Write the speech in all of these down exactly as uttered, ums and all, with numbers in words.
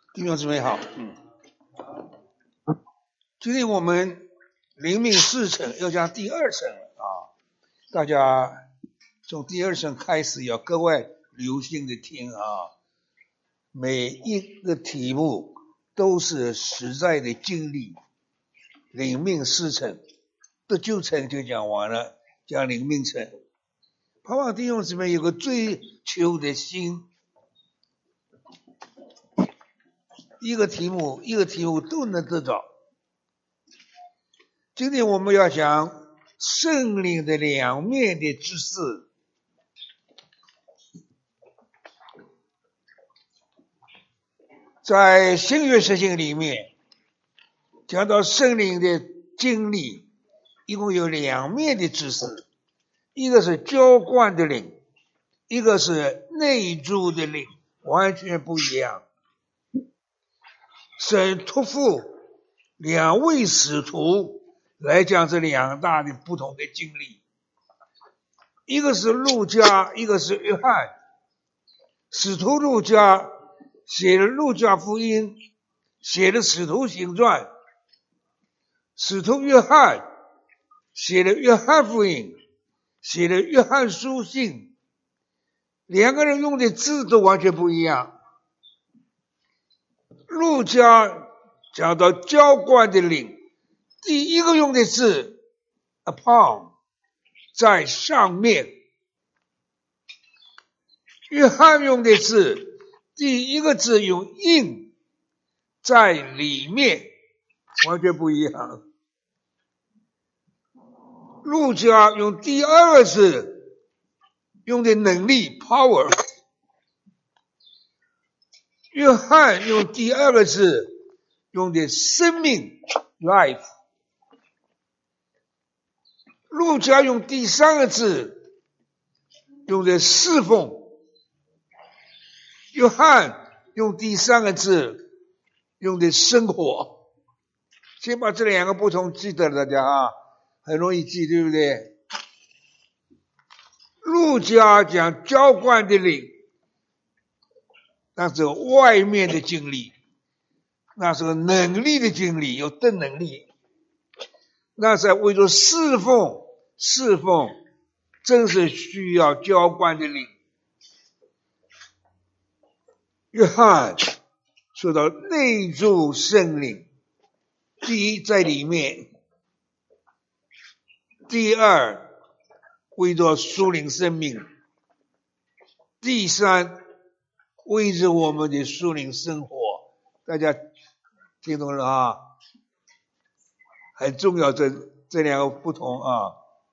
弟兄姊妹好，嗯，今天我们灵命四层要讲第二层了啊，大家从第二层开始要格外留心的听啊，每一个题目都是实在的经历。灵命四层，得救层就讲完了，讲灵命层。盼望弟兄姊妹有个追求的心，一个题目一个题目都能得到。今天我们要讲圣灵的两面的知识。在新约圣经里面讲到圣灵的经历，一共有两面的知识，一个是浇灌的灵，一个是内住的灵，完全不一样。神托付两位使徒来讲这两大的不同的经历，一个是路加，一个是约翰。使徒路加写了路加福音，写了使徒行传，使徒约翰写了约翰福音，写了约翰书信，两个人用的字都完全不一样。路加讲到浇灌的灵，第一个用的字 upon， 在上面。约翰用的字，第一个字用 in， 在里面，完全不一样。路加用第二个字用的能力 power， 约翰用第二个字用的生命 life， 路加用第三个字用的侍奉，约翰用第三个字用的生活。先把这两个不同记得了，大家啊，很容易记，对不对？路加讲浇灌的灵，那是外面的经历，那是能力的经历，有的能力，那是为了侍奉，侍奉正是需要浇灌的灵。约翰说到内住圣灵，第一在里面，第二为着属灵生命，第三为着我们的属灵生活。大家听懂了啊？很重要，这这两个不同啊，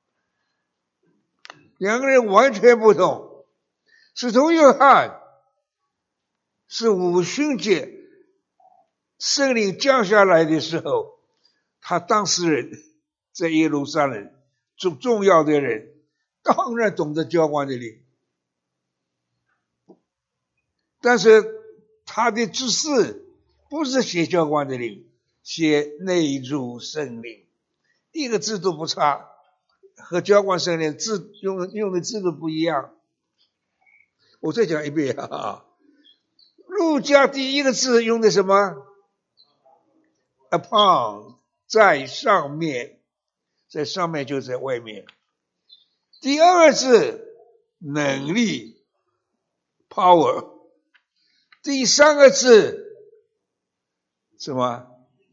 两个人完全不同。使徒约翰是五旬节圣灵降下来的时候，他当事人在耶路撒冷，重重要的人当然懂得浇灌的灵，但是他的知识不是写浇灌的灵，写内住圣灵，一个字都不差，和浇灌圣灵字用用的字都不一样。我再讲一遍啊，路加第一个字用的什么 upon， 在上面，在上面就在外面。第二个字能力 power， 第三个字什么？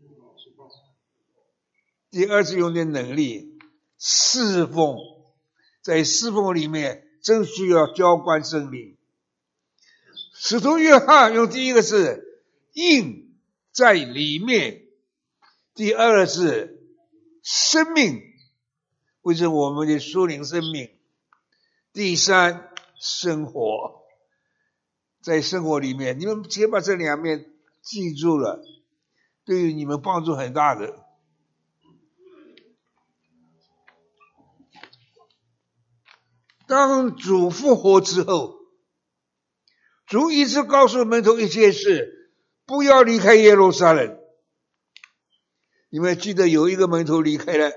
第二次用的能力侍奉，在侍奉里面正需要浇灌圣灵。使徒约翰用第一个字 in， 在里面，第二个字生命，为着我们的属灵生命，第三生活，在生活里面，你们先把这两面记住了，对于你们帮助很大的。当主复活之后，主一直告诉门徒一件事，不要离开耶路撒冷。你们记得有一个门徒离开了，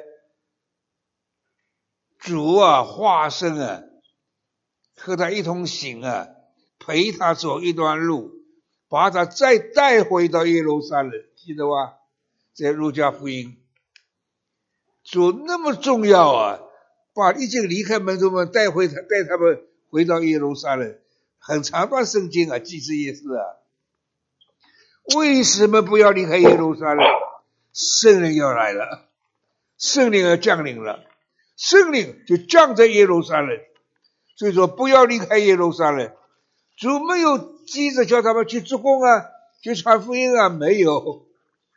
主啊化身啊，和他一同行啊，陪他走一段路， 把他再带回到耶路撒冷，记得吧？在路加福音，主那么重要啊，把已经离开门徒们带回他带他们回到耶路撒冷，很长段圣经啊，祭司也是啊。为什么不要离开耶路撒冷？圣灵要来了，圣灵要降临了，圣灵就降在耶路撒冷，所以说不要离开耶路撒冷。主没有急着叫他们去做工啊，去传福音啊，没有，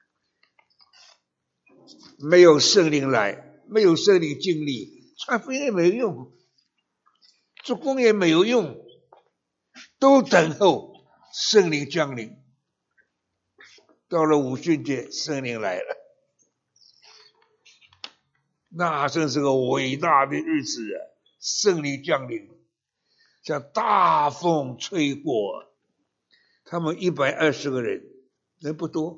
没有圣灵来，没有圣灵经历，传福音也没有用，做工也没有用，都等候圣灵降临。到了五旬节，圣灵来了，那真是个伟大的日子啊！圣灵降临，像大风吹过，他们一百二十个人，人不多，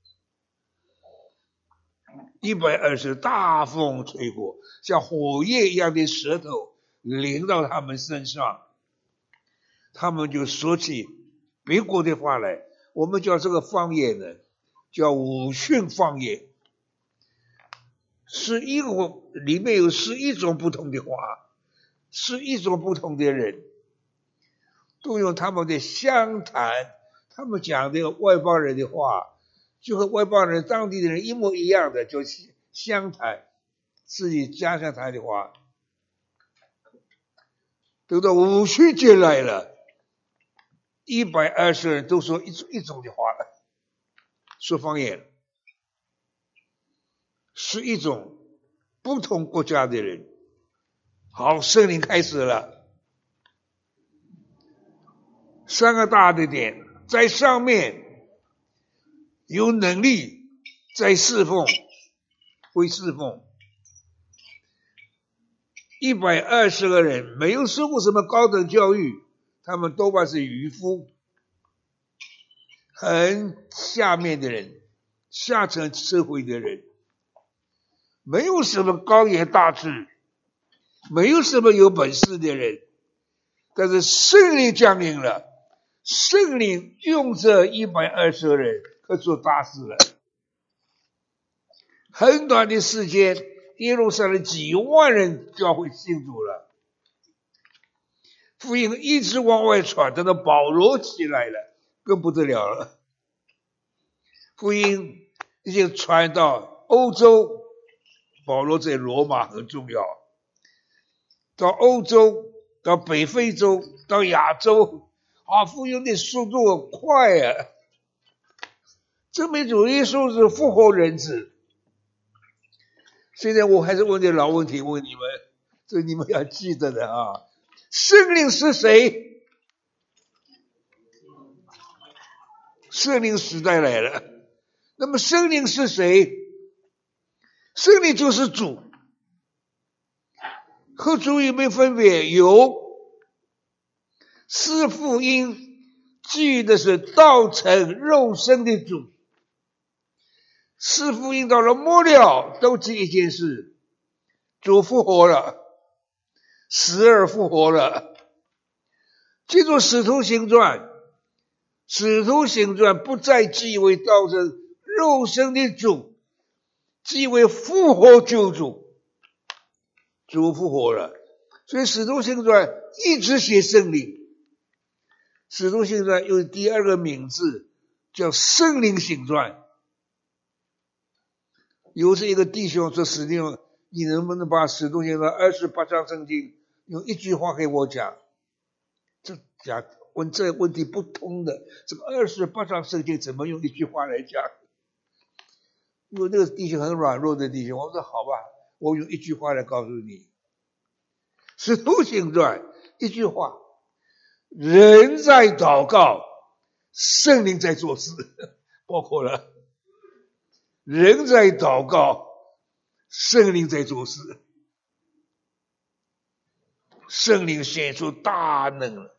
一百二十大风吹过，像火焰一样的舌头淋到他们身上，他们就说起别国的话来。我们叫这个方言呢，叫五旬方言，是一个里面有十一种不同的话，十一种不同的人，都用他们的乡谈，他们讲的外邦人的话，就和外邦人当地的人一模一样的，就乡谈，自己家乡谈的话。等到五旬节来了，一百二十人都说一种一种的话了，说方言，是一种不同国家的人。好，圣灵开始了，三个大的点，在上面有能力，在侍奉，会侍奉。一百二十个人没有受过什么高等教育，他们多半是渔夫，很下面的人，下层社会的人，没有什么高言大志，没有什么有本事的人。但是圣灵降临了，圣灵用这一百二十个人可做大事了。很短的时间，耶路撒冷几万人教会信主了，福音一直往外传，等到保罗起来了，更不得了了。福音已经传到欧洲，保罗在罗马很重要，到欧洲，到北非洲，到亚洲，啊，福音的速度很快啊！证明主耶稣是复活人子。现在我还是问这老问题，问你们，这你们要记得的啊！圣灵是谁？圣灵时代来了，那么圣灵是谁？圣灵就是主，和主有没有分别？有。四福音记的是道成肉身的主，四福音到了末了都记一件事，主复活了，死而复活了。记住使徒行传，使徒行传不再记为道成肉身的主，记为复活救主，主复活了。所以使徒行传一直写圣灵，使徒行传有第二个名字叫圣灵行传。有时一个弟兄说，使徒，你能不能把使徒行传二十八章圣经用一句话给我讲？这讲问这问题不通的，这个二十八章圣经怎么用一句话来讲？因为那个弟兄很软弱的弟兄，我说好吧，我用一句话来告诉你，使徒行传一句话，人在祷告，圣灵在做事，包括了人在祷告，圣灵在做事，圣灵显出大能了。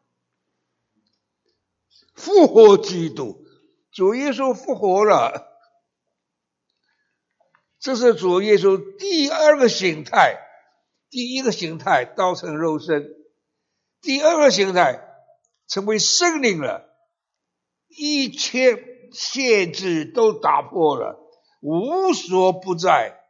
复活基督，主耶稣复活了，这是主耶稣第二个形态。第一个形态道成肉身，第二个形态成为圣灵了。 一切限制都打破了，无所不在。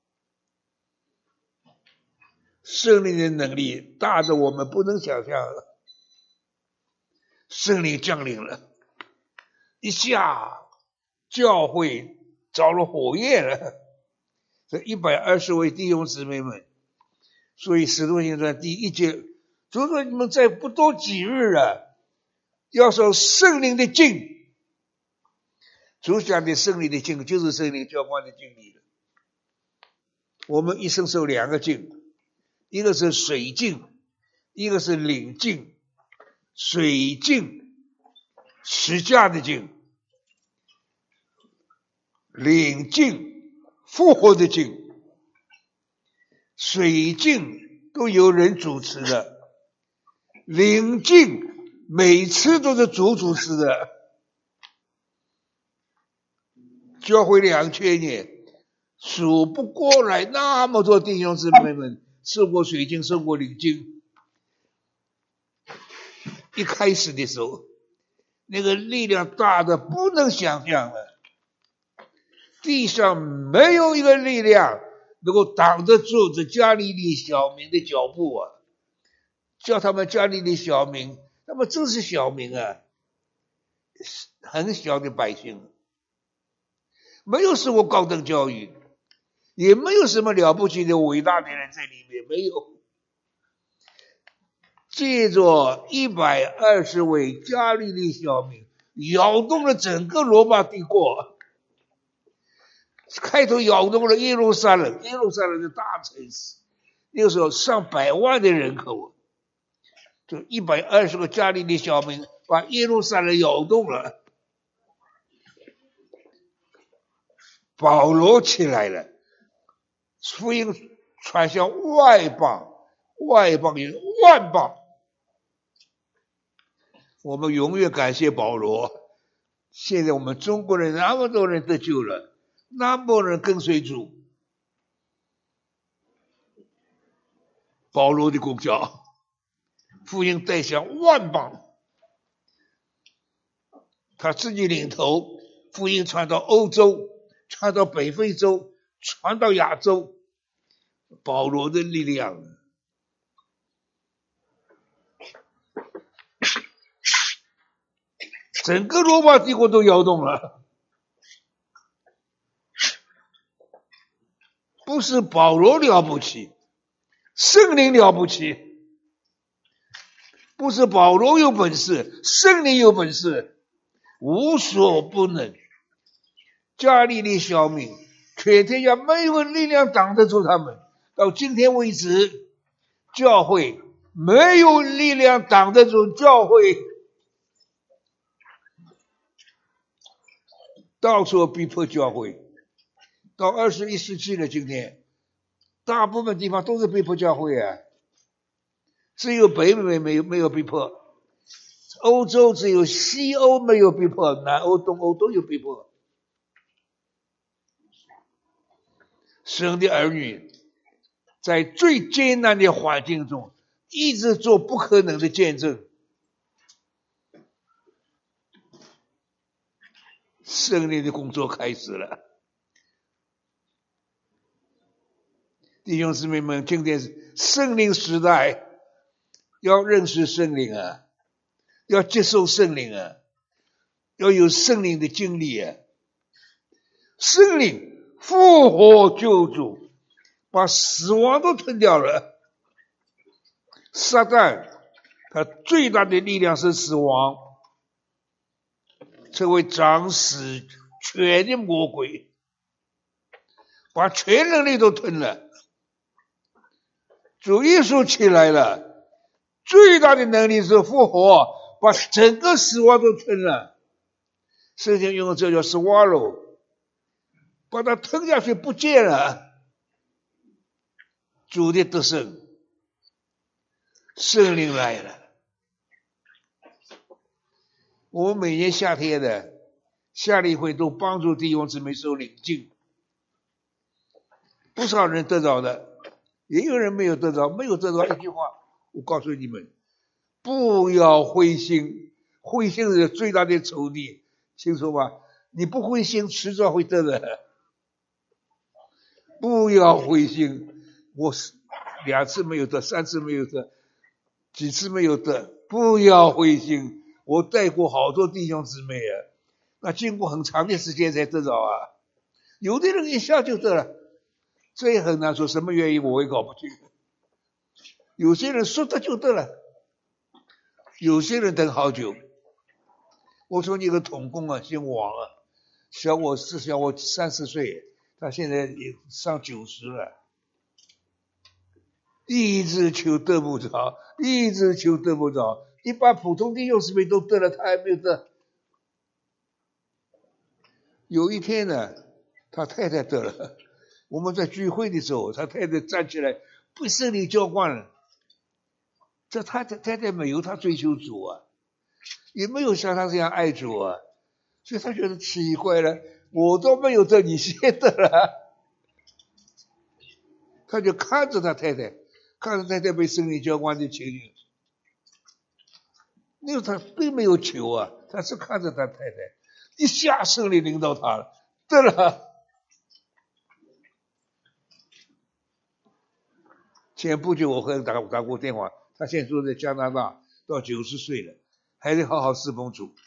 圣灵的能力大的我们不能想象了。圣灵降临了，一下教会着了火焰了。这一百二十位弟兄姊妹们，所以使徒行传第一节就说，你们再不多几日了，要受圣灵的浸。主讲的圣灵的浸就是圣灵浇灌的浸礼了。我们一生受两个浸，一个是水浸，一个是灵浸。水浸十架的浸，灵浸复活的浸。水浸都有人主持的，灵浸每次都是主主持的。教会两千年，数不过来那么多弟兄姊妹们受过水浸，受过灵浸。一开始的时候，那个力量大的不能想象了，地上没有一个力量能够挡得住这加利利小民的脚步啊！叫他们加利利小民，他们真是小民啊，很小的百姓，没有受过高等教育，也没有什么了不起的伟大的人在里面，没有。借着一百二十位加利利小民，摇动了整个罗马帝国。开头摇动了耶路撒冷，耶路撒冷的大城市，那个时候上百万的人口，就一百二十个加利利小民把耶路撒冷摇动了。保罗起来了，福音传向外邦，外邦有万邦。我们永远感谢保罗。现在我们中国人那么多人得救了，那么多人跟随主，保罗的功效，福音带向万邦，他自己领头，福音传到欧洲，传到北非洲，传到亚洲，保罗的力量。整个罗马帝国都摇动了，不是保罗了不起，圣灵了不起，不是保罗有本事，圣灵有本事，无所不能。加利利小民，全天下没有力量挡得住他们。到今天为止，教会没有力量挡得住教会，到处逼迫教会。到二十一世纪的今天，大部分地方都是逼迫教会啊，只有北美没有没有逼迫，欧洲只有西欧没有逼迫，南欧、东欧都有逼迫。神的儿女在最艰难的环境中，一直做不可能的见证。圣灵的工作开始了。弟兄姊妹们，今天是圣灵时代，要认识圣灵啊，要接受圣灵啊，要有圣灵的经历啊。圣灵复活救主，把死亡都吞掉了。撒旦他最大的力量是死亡，成为掌死权的魔鬼，把全人类都吞了。主耶稣起来了，最大的能力是复活，把整个死亡都吞了。圣经用这叫 swallow， 把它吞下去不见了。主的得胜，圣灵来了。我们每年夏天的夏令会都帮助弟兄姊妹受领浸，不少人得着的，也有人没有得着。没有得着一句话，我告诉你们，不要灰心， 灰心是最大的仇敌，清楚吗？你不灰心，迟早会得的。不要灰心，我是两次没有得，三次没有得，几次没有得，不要灰心。我带过好多弟兄姊妹啊，那经过很长的时间才得着啊。有的人一下就得了，这也很难说，什么原因我也搞不清。有些人说得就得了，有些人等好久。我说你个童工啊，姓王啊，小我是小我三四岁，他现在也上九十了，一直求得不着，一直求得不着。一般普通弟兄姊妹都得了，他还没有得。有一天呢，他太太得了，我们在聚会的时候，他太太站起来被圣灵浇灌了。这他太太太没有他追求主啊，也没有像他这样爱主啊，所以他觉得奇怪了，我都没有得，你先得了。他就看着他太太，看着太太被圣灵浇灌的情景，因为他并没有求啊，他是看着他太太，一下圣灵领导他了，得了。前不久我和他打打过电话，他现在住在加拿大，到九十岁了，还得好好侍奉主。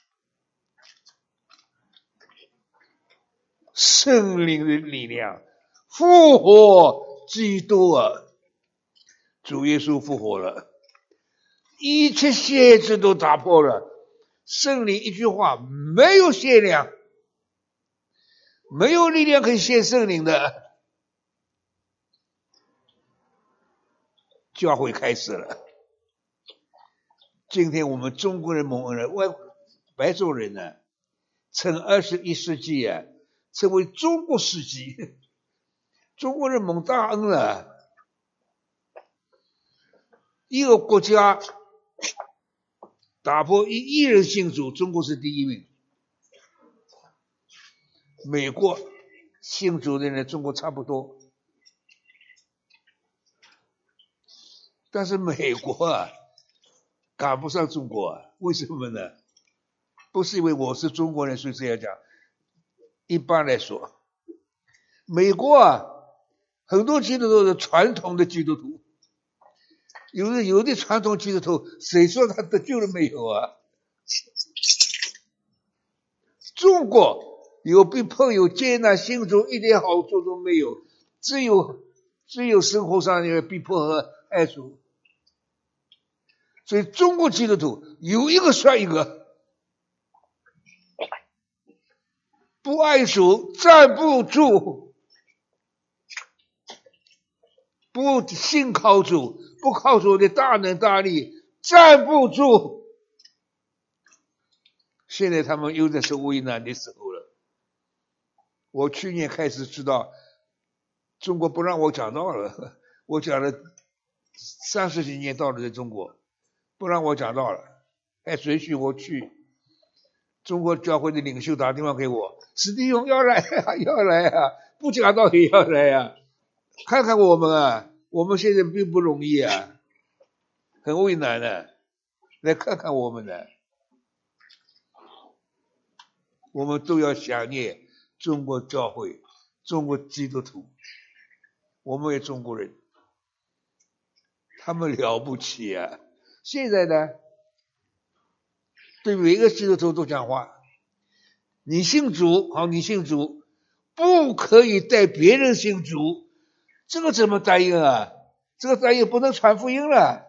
圣灵的力量，复活基督啊！主耶稣复活了，一切限制都打破了。圣灵一句话，没有限量，没有力量可以限圣灵的。教会开始了。今天我们中国人蒙恩了，外白种人呢，称二十一世纪啊，称为中国世纪。中国人蒙大恩了。一个国家打破一亿人信主，中国是第一名。美国信主的人，中国差不多。但是美国啊，赶不上中国啊，为什么呢？不是因为我是中国人所以这样讲，一般来说，美国啊，很多基督徒是传统的基督徒，有的有的传统基督徒，谁说他得救了没有啊？中国有被迫有艰难信主，一点好处都没有，只有只有生活上的逼迫和爱主。所以中国基督徒有一个算一个，不爱主站不住，不信靠主，不靠主的大能大力，站不住。现在他们又在是危难的时候了。我去年开始知道，中国不让我讲道了，我讲了三十几年道了，在中国不让我讲道了，还准许我去。中国教会的领袖打电话给我，史弟兄要来啊，要来啊，不讲道也要来啊，看看我们啊，我们现在并不容易啊，很为难的、啊，来看看我们的、啊。我们都要想念中国教会，中国基督徒，我们也中国人，他们了不起啊！现在呢，对每个基督徒都讲话，你信主，好，你信主，不可以带别人信主，这个怎么答应啊？这个答应不能传福音了，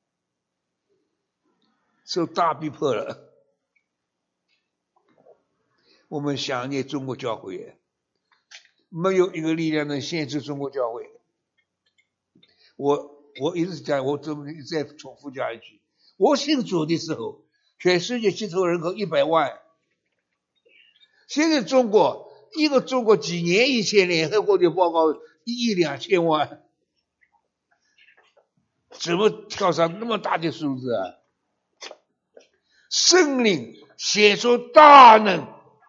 受大逼迫了。我们想念中国教会，没有一个力量能限制中国教会。我我一直讲，我这么再重复讲一句，我信主的时候，全世界基督徒人口一百万，现在中国一个中国几年以前联合国的报告一亿两千万，怎么跳上那么大的数字啊？圣灵显出大能，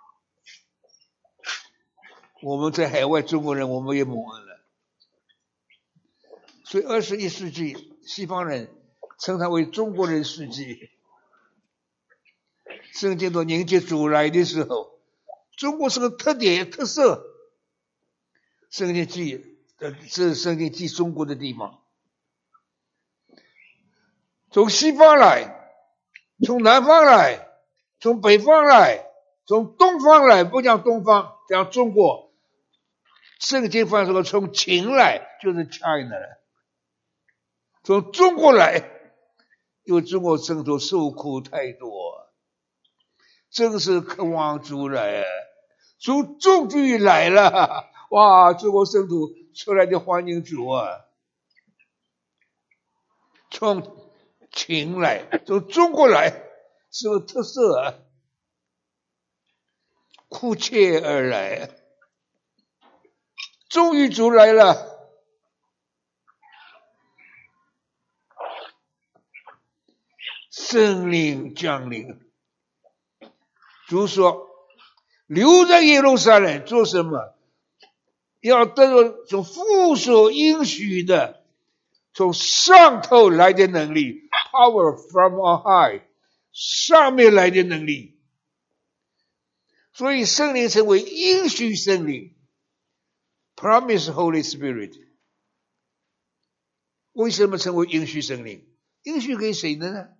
我们在海外中国人我们也蒙恩了。所以二十一世纪西方人称它为中国人世纪。 圣经都迎接主来的时候，中国是个特点特色。圣经记，这是圣经记中国的地方。从西方来，从南方来，从北方来，从东方来，不讲东方，讲中国。圣经翻说从秦来，就是 China 来。从中国来，因为中国圣徒受苦太多，真是渴望主来，主终于来了，哇！中国圣徒出来的欢迎主啊！从秦来，从中国来，是个特色啊，哭切而来，终于主来了。圣灵降临，主说留在耶路撒冷做什么？要得到从父所应许的从上头来的能力， power from on high， 上面来的能力。所以圣灵成为应许圣灵， promise Holy Spirit。 为什么成为应许圣灵？应许给谁的呢？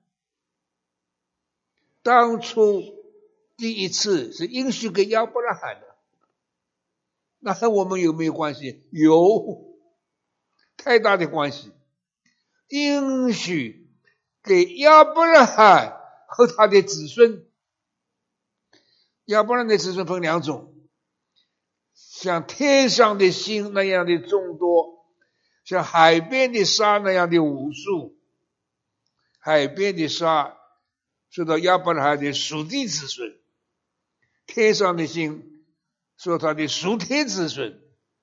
当初第一次是应许给亚伯拉罕的，那和我们有没有关系？有，太大的关系。应许给亚伯拉罕和他的子孙。亚伯拉罕的子孙分两种，像天上的星那样的众多，像海边的沙那样的无数。海边的沙说到亚伯拉罕的属地子孙，天上的星说他的属天子孙。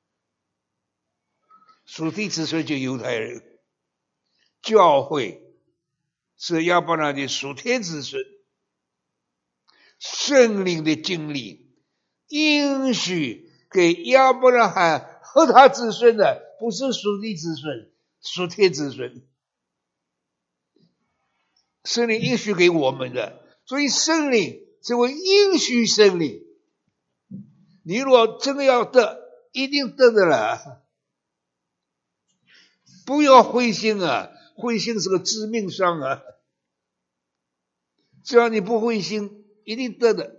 属地子孙就犹太人，教会是亚伯拉罕的属天子孙。圣灵的经历应许给亚伯拉罕和他子孙的，不是属地子孙，属天子孙。圣灵应许给我们的，所以圣灵成为应许圣灵。你如果真的要得，一定得的了，不要灰心啊！灰心是个致命伤啊！只要你不灰心，一定得的。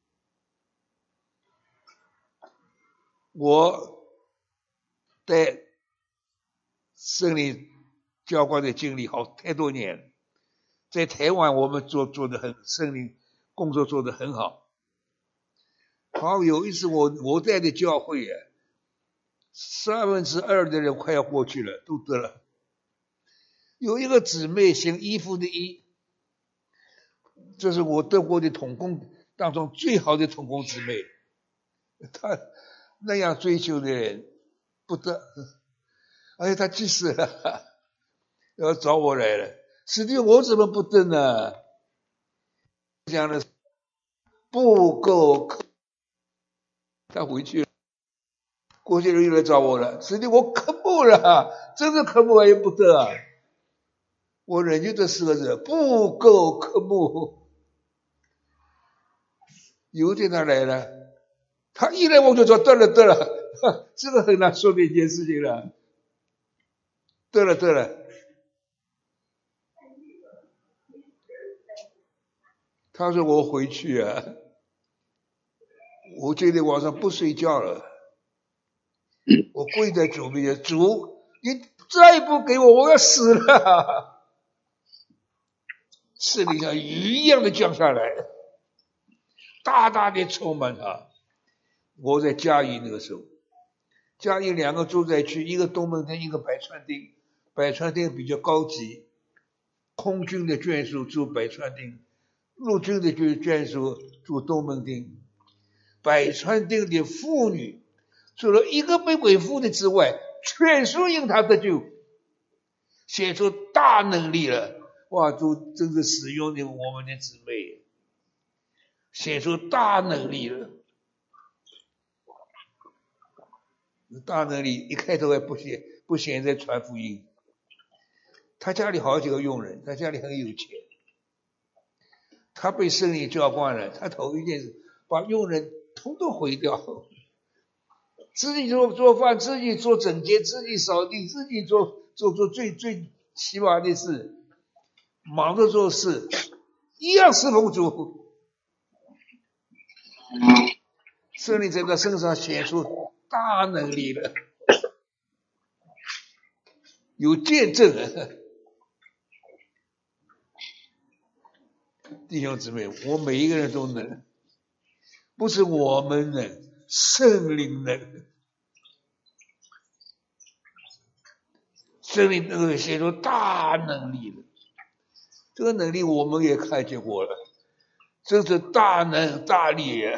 我在圣灵教官的经历好太多年了，在台湾我们做做的很圣灵工作做得很好。好，有一次我我在的教会啊，三分之二的人快要过去了，都得了。有一个姊妹姓衣服的衣，这是我得过的同工当中最好的同工姊妹，她那样追求的人不得，而且她去世了，要找我来了。师弟，我怎么不得呢？讲的不够，他回去了，过些日又来找我了。师弟，我科目了，真的科目也不得啊！我忍就这四个字，不够科目。有一天他来了，他一来我就说得了得了，这个很难说的一件事情了。得了得了，他说我回去啊，我今天晚上不睡觉了，我跪在主面前，主，你再不给我，我要死了。圣灵像雨一样的降下来，大大的充满他。我在嘉义那个时候，嘉义两个住宅区，一个东门町，一个百川町。百川町比较高级，空军的眷属住百川町，陆军的眷属住东门町。百川町的妇女除了一个被鬼附的之外，全数因他得救，显出大能力了。哇，主真是使用的我们的姊妹，显出大能力了。大能力一开头还不显不显在传福音。他家里好几个佣人，他家里很有钱。 他被圣灵浇灌了，他头一件事把佣人统统毁掉，自己做做饭，自己做整洁，自己扫地，自己做做做最最起码的事，忙着做事，一样侍奉主。圣灵在他身上显出大能力了，有见证。弟兄姊妹，我每一个人都能，不是我们能，圣灵能。圣灵能够显出大能力了，这个能力我们也看见过了，这是大能大力啊！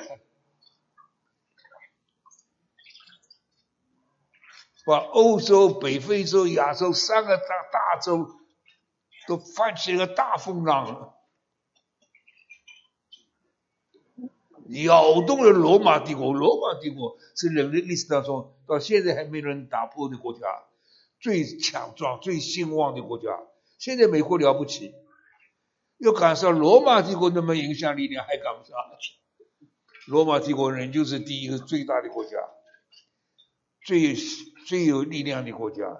把欧洲、北非洲、亚洲三个大大洲都翻起了个大风浪，摇动了罗马帝国。罗马帝国是人类历史当中到现在还没人打破的国家，最强壮、最兴旺的国家。现在美国了不起，要赶上罗马帝国那么影响力量还赶不上。罗马帝国人就是第一个最大的国家，最最有力量的国家。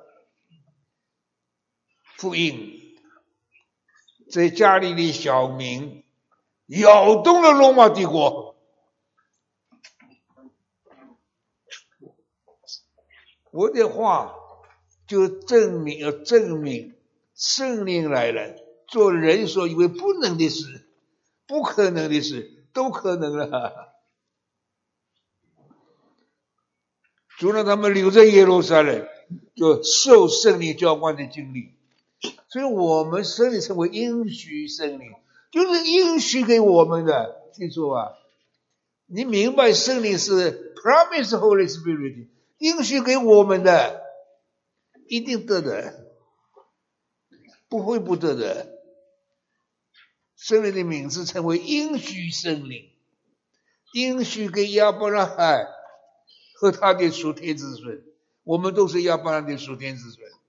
福音在加利利小民摇动了罗马帝国。我的话就证明要证明圣灵来了，做人所以为不能的事、不可能的事都可能了。主让他们留在耶路撒冷，就受圣灵浇灌的经历。所以我们圣灵称为应许圣灵，就是应许给我们的。记住啊，你明白圣灵是 promise Holy Spirit， 应许给我们的，一定得的，不会不得的。圣灵的名字称为应许圣灵，应许给亚伯拉罕和他的属天子孙，我们都是亚伯拉罕的属天子孙。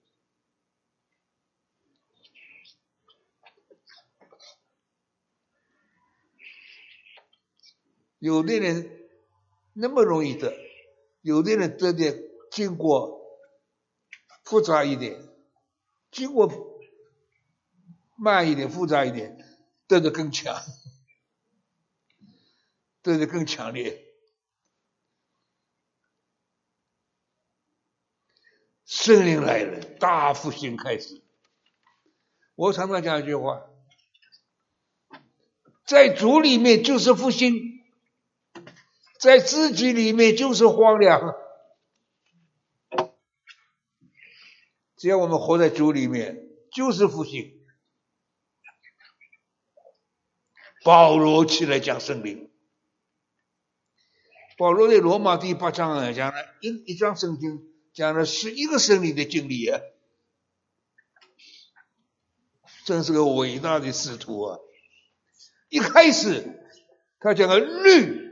有的人那么容易得，有的人得的经过复杂一点，经过慢一点、复杂一点，得的更强，得的更强烈。圣灵来了，大复兴开始。我常常讲一句话，在主里面就是复兴，在自己里面就是荒凉。只要我们活在主里面，就是复兴。保罗起来讲圣灵，保罗在罗马第八章讲了一一章圣经，讲了十一个圣灵的经历啊，真是个伟大的使徒啊！一开始他讲了律，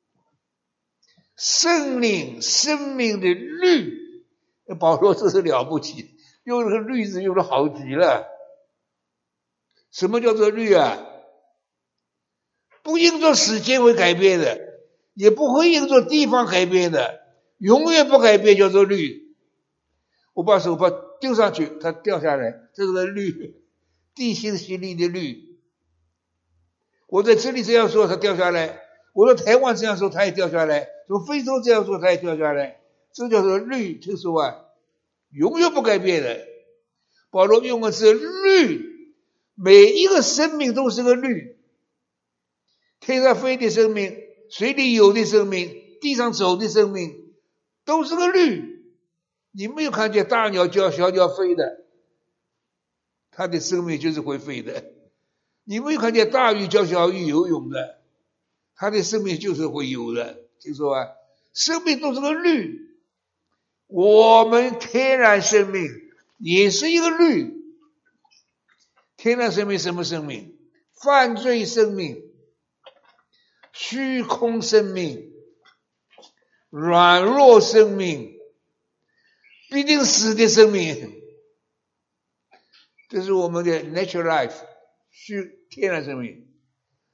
圣灵生命的律，保罗这是了不起，用这个律字用的好极了。什么叫做律啊？不因着时间会改变的，也不会因着地方改变的，永远不改变叫做律。我把手把丢上去，它掉下来，这是个律，地心吸力的律。我在这里这样说，它掉下来；我在台湾这样说，它也掉下来；从非洲这样说，它也掉下来。这叫做律，听说啊，永远不改变的。保罗用的是律，每一个生命都是个律。天上飞的生命，水里游的生命，地上走的生命，都是个律。你没有看见大鸟叫小鸟飞的，它的生命就是会飞的。你没有看见大鱼叫小鱼游泳的，它的生命就是会游的。听说啊，生命都是个律。我们天然生命也是一个律。天然生命什么生命？犯罪生命、虚空生命、软弱生命、必定死的生命，这是我们的 natural life，虚天然生命。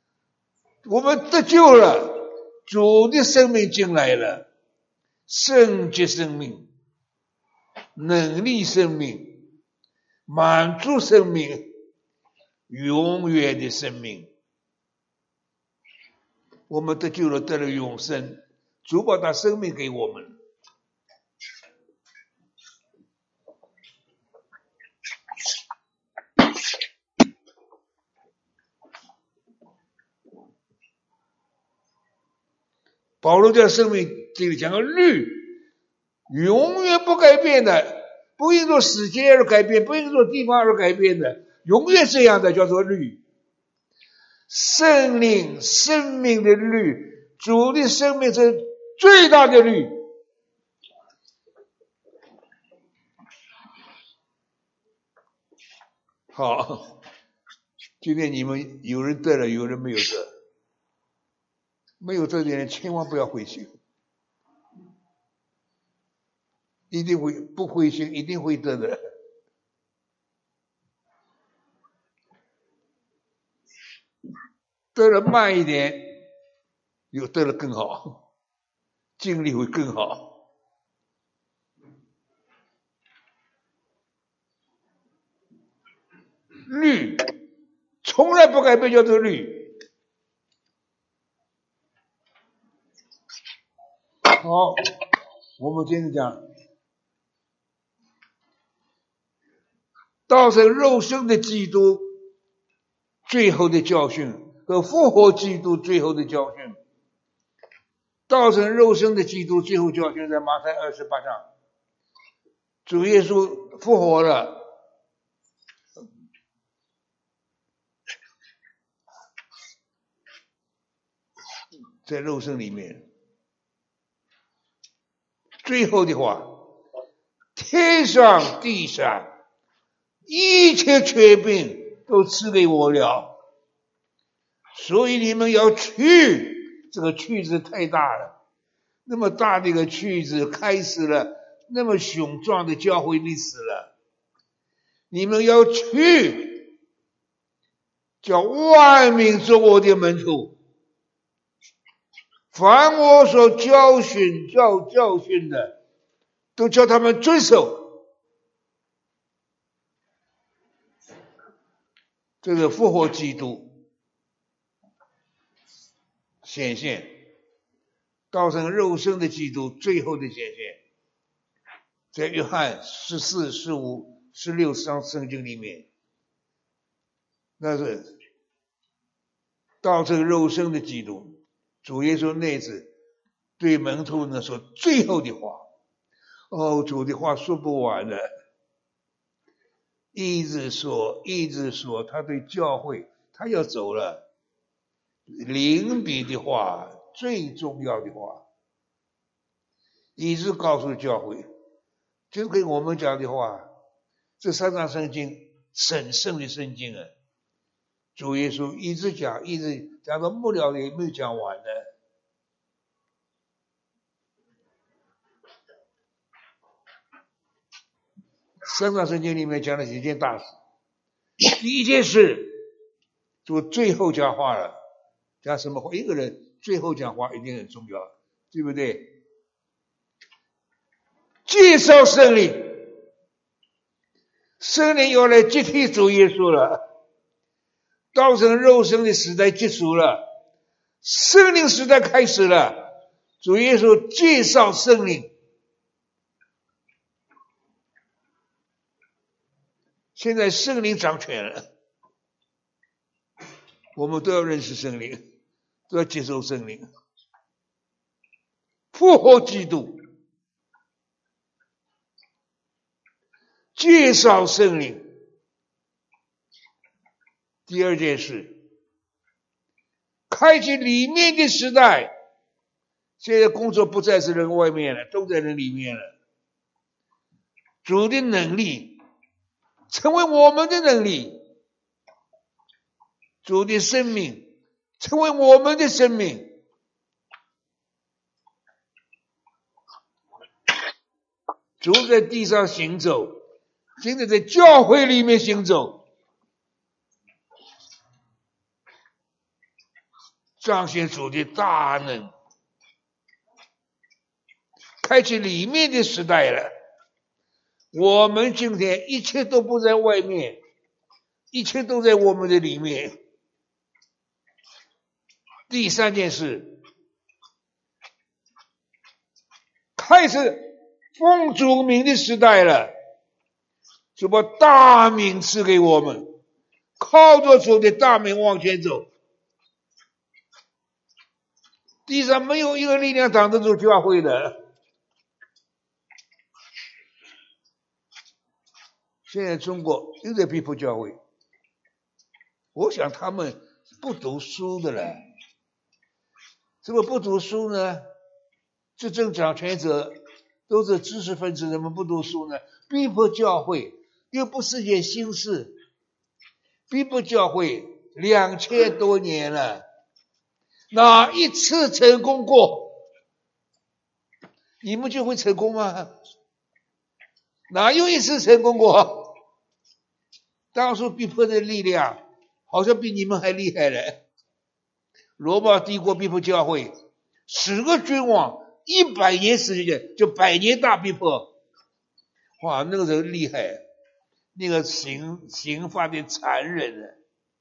我们得救了，主的生命进来了，圣洁生命、能力生命、满足生命、永远的生命。我们得救了，得了永生，主把他生命给我们。保罗在生命这里讲个律，永远不改变的，不因着时间而改变，不因着地方而改变的，永远这样的叫做律。圣灵生命的律，主的生命是最大的律。好，今天你们有人得了，有人没有得。没有这点人千万不要灰心，一定会不灰心，一定会得的。得了慢一点，有得了更好，精力会更好。律从来不改变，叫做律。好，我们接着讲，道成肉身的基督最后的教训和复活基督最后的教训。道成肉身的基督最后教训在马太二十八章，主耶稣复活了，在肉身里面。最后的话，天上地上一切权柄都赐给我了，所以你们要去。这个去字太大了，那么大的一个去字开始了那么雄壮的教会历史了。你们要去，叫万民做我的门徒，凡我所教训教教训的，都叫他们遵守。这个复活基督显现，道成肉身的基督最后的显现，在约翰十四、十五、十六章圣经里面，那是道成肉身的基督。主耶稣那次对门徒呢说最后的话，哦，主的话说不完了，一直说一直说，他对教会他要走了，临别的话，最重要的话，一直告诉教会，就跟我们讲的话，这三章圣经神圣的圣经啊，主耶稣一直讲，一直讲到末了也没有讲完的。三章圣经里面讲了几件大事，第一件事就最后讲话了，讲什么话？一个人最后讲话一定很重要，对不对？介绍圣灵，圣灵要来接替主耶稣了，道成肉身的时代结束了，圣灵时代开始了，主耶稣介绍圣灵。现在圣灵掌权了，我们都要认识圣灵，都要接受圣灵。复活基督，介绍圣灵。第二件事，开启里面的时代。现在工作不再是人外面了，都在人里面了。主的能力成为我们的能力，主的生命成为我们的生命。主在地上行走，现在在教会里面行走。 彰显主的大能，开启里面的时代了。我们今天一切都不在外面，一切都在我们的里面。第三件事，开始奉主名的时代了，就把大名赐给我们，靠着主的大名往前走。地上没有一个力量挡得住教会的。现在中国又在逼迫教会，我想他们不读书的了。怎么不读书呢？执政掌权者都是知识分子，怎么不读书呢？逼迫教会又不是件新事，逼迫教会两千多年了，哪一次成功过？你们就会成功吗？哪有一次成功过？当初逼迫的力量好像比你们还厉害了。罗马帝国逼迫教会，十个君王一百年时间就百年大逼迫，哇，那个时候厉害，那个刑刑罚的残忍啊！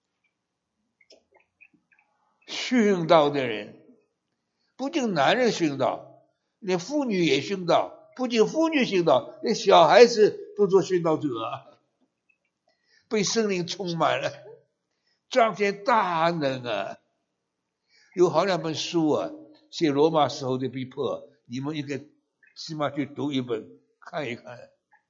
殉道的人，不仅男人殉道，连妇女也殉道，不仅妇女殉道，连小孩子都做殉道者，被圣灵充满了，彰显大能啊！有好两本书啊，写罗马时候的逼迫，你们应该起码去读一本看一看。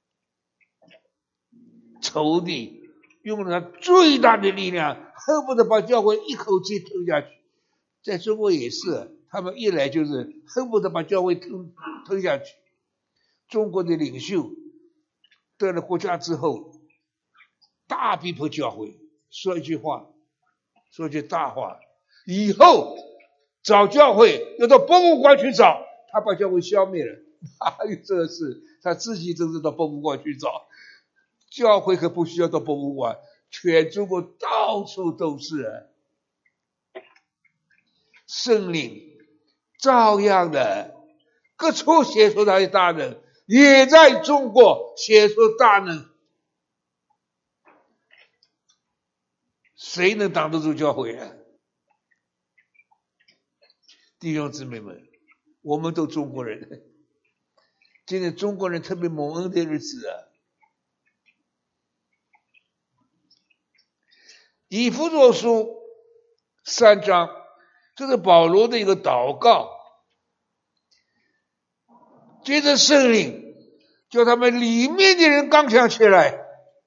仇敌用了最大的力量，恨不得把教会一口气吞下去。在中国也是，他们一来就是恨不得把教会吞吞下去。中国的领袖得了国家之后，大逼迫教会，说一句话，说句大话，以后找教会要到博物馆去找，他把教会消灭了，哪有这事？他自己真是到博物馆去找。教会可不需要到博物馆，全中国到处都是。圣灵照样的各处显出他的大能，也在中国显出大能。谁能挡得住教会啊？弟兄姊妹们，我们都中国人，今天中国人特别蒙恩的日子啊。以弗所书三章，这是保罗的一个祷告。接着圣灵叫他们里面的人刚强起来。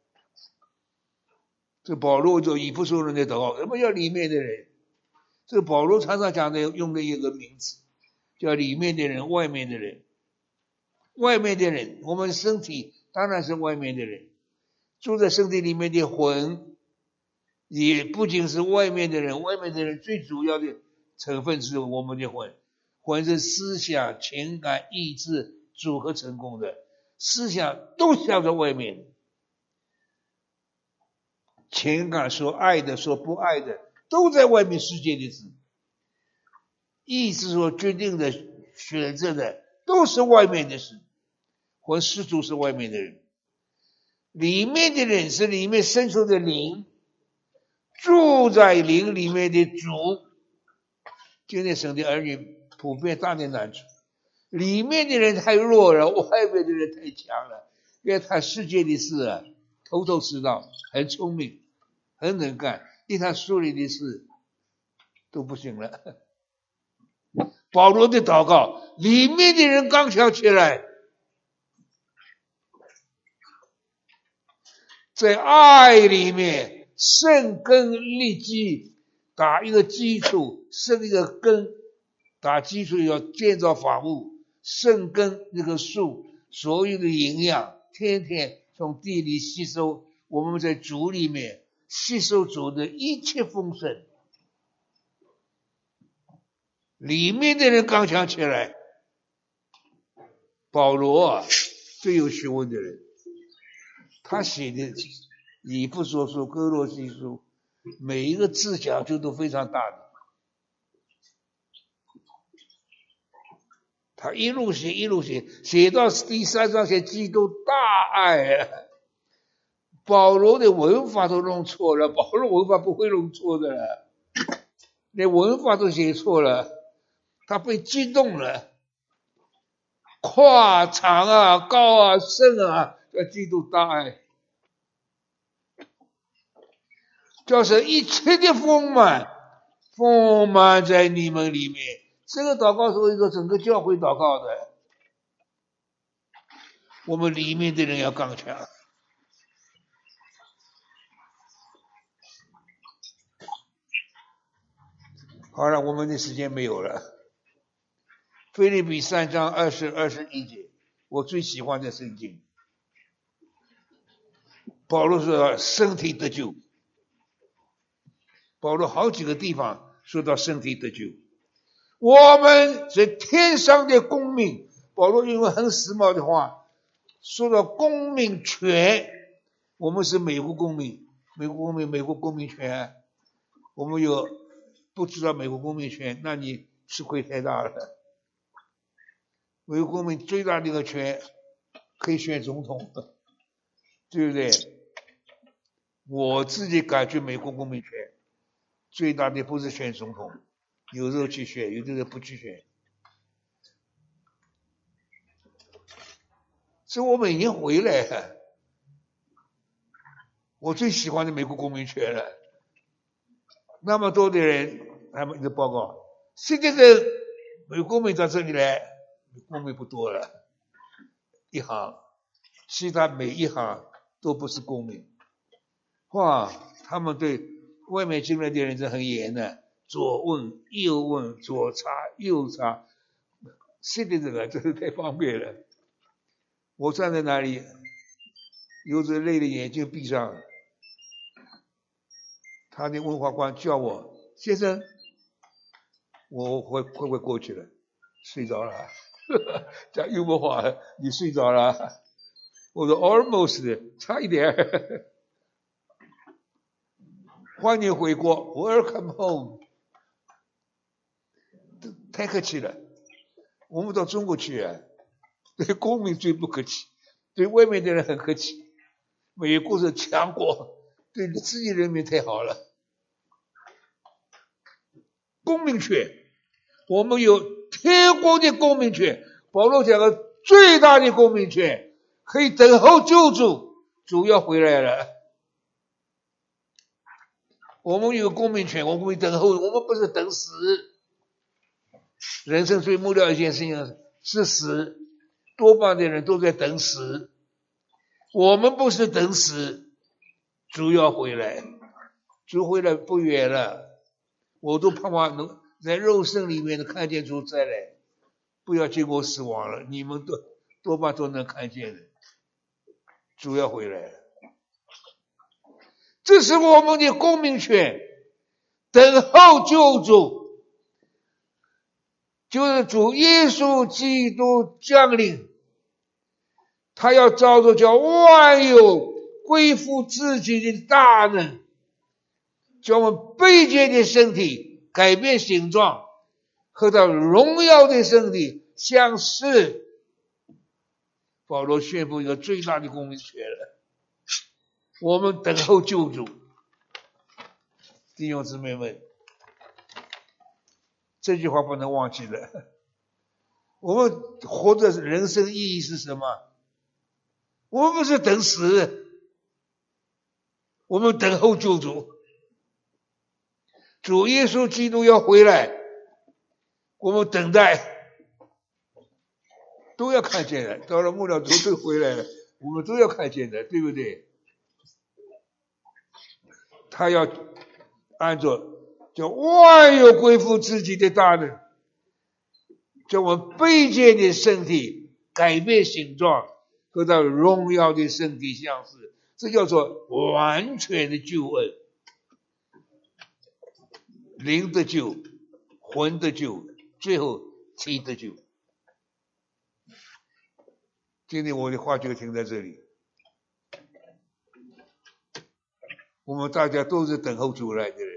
这保罗就以弗所人的祷告，什么叫里面的人？这保罗常常讲的用的一个名词，叫里面的人，外面的人。外面的人，我们身体当然是外面的人，住在身体里面的魂也不仅是外面的人，外面的人最主要的成分是我们的魂，魂是思想、情感、意志组合成功的，思想都向着外面，情感说爱的说不爱的都在外面世界的事，意志所决定的选择的都是外面的事，魂始终是外面的人，里面的人是里面深处的灵，住在灵里面的主。今天神的儿女普遍大的难处，里面的人太弱了，外面的人太强了，因为他世界的事啊头头是道，很聪明，很能干，一他属灵的事都不行了。保罗的祷告，里面的人刚强起来，在爱里面生根立基，打一个基础，生一个根，打基础要建造房屋，生根那个树，所有的营养天天从地里吸收，我们在主里面吸收主的一切丰盛。里面的人刚强起来，保罗啊，最有学问的人，他写的以弗所书、哥罗西书，每一个字讲究都非常大的。 他一路写一路写，写到第三章写基督大爱啊。保罗的文法都弄错了，保罗文法不会弄错的，连文法都写错了，他被激动了。跨长啊，高啊，深啊，叫基督大爱，叫是一切的丰满，丰满在你们里面。这个祷告是一个整个教会祷告的，我们里面的人要刚强。好了，我们的时间没有了。腓立比三章二十二十一节，我最喜欢的圣经。保罗说身体得救，保罗好几个地方说到身体得救。我们是天上的公民，保罗用很时髦的话说到公民权，我们是美国公民，美国公民，美国公民权，我们有不知道美国公民权，那你吃亏太大了。美国公民最大的一个权可以选总统，对不对？我自己感觉美国公民权最大的不是选总统，有时候去选，有的人不去选。所以我每年回来，我最喜欢的美国公民权了。那么多的人，他们的报告，现在的美国公民到这里来，公民不多了，一行，其他每一行都不是公民。哇，他们对外面进来的人是很严的，左问右问，左查右查。现在这个真是太方便了。我站在那里，有时累的眼睛闭上，他的文化官叫我先生，我会会不会过去了？睡着了，讲幽默话，你睡着了？我说 almost 差一点。欢迎回国 ，Welcome home， 太客气了。我们到中国去啊，对公民最不客气，对外面的人很客气。美国是强国，对自己人民太好了。公民权，我们有天国的公民权。保罗讲的最大的公民权，可以等候救主，主要回来了。我们有公民权，我们会等候，我们不是等死。人生最末了一件事情是死，多半的人都在等死。我们不是等死，主要回来，主回来不远了。我都盼望能在肉身里面能看见主再来，不要经过死亡了。你们都多半都能看见的，主要回来了。这是我们的公民权，等候救主，就是主耶稣基督降临，他要照着叫万有归附自己的大能，叫我们卑贱的身体改变形状，和他荣耀的身体相似。保罗宣布一个最大的公民权了，我们等候救主。弟兄姊妹们，这句话不能忘记了。我们活着人生意义是什么？我们不是等死，我们等候救主。主耶稣基督要回来，我们等待，都要看见的。到了末了，主都回来了，我们都要看见的，对不对？他要按照叫万有归附自己的大能，叫我们卑贱的身体改变形状，和他荣耀的身体相似，这叫做完全的救恩。灵得救，魂得救，最后体得救。今天我的话就停在这里。我们大家都是等候主来的人。